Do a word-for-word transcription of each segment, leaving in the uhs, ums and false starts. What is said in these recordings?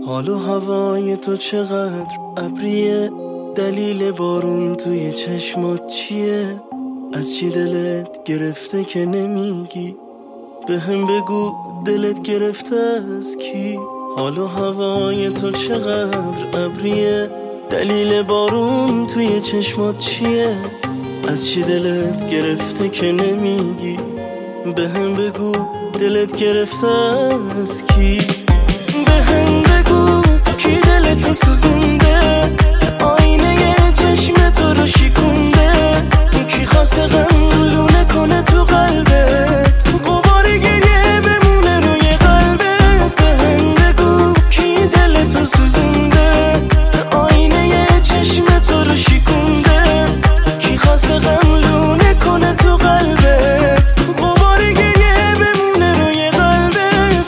حال و هوای تو چقدر ابریه، دلیل بارون توی چشمات چیه؟ از چی دلت گرفته که نمیگی؟ به هم بگو دلت گرفته از کی؟ حال و هوای تو چقدر ابریه، دلیل بارون توی چشمات چیه؟ از چی دلت گرفته که نمیگی؟ به هم بگو دلت گرفته از کی؟ به هم بگو کی دلتو سوزونده، آینه چشم تو رو شکونده، کی خواسته غم لونه کنه تو قلبت، غبار گریه بمونه روی قلبت. به هم بگو کی دلتو سوزونده، آینه چشم تو رو شکونده، کی خواسته غم لونه کنه تو قلبت، غبار گریه بمونه روی قلبت.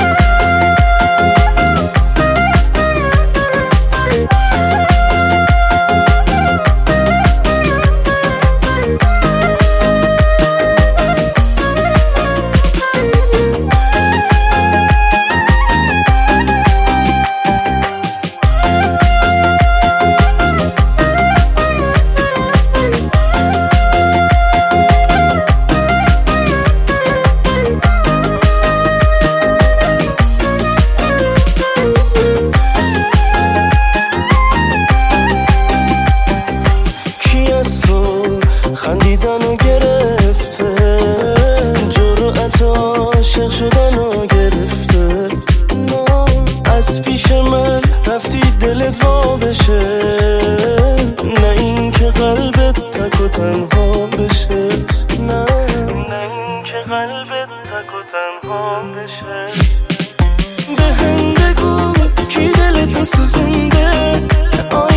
خندیدنو گرفته، جرأت عاشق شدنو گرفته، از پیش من رفتی دلت وا بشه، نه این که قلبت تک و تنها بشه، نه نه این که قلبت تک و تنها بشه. به هم بگو کی دلتو سوزونده،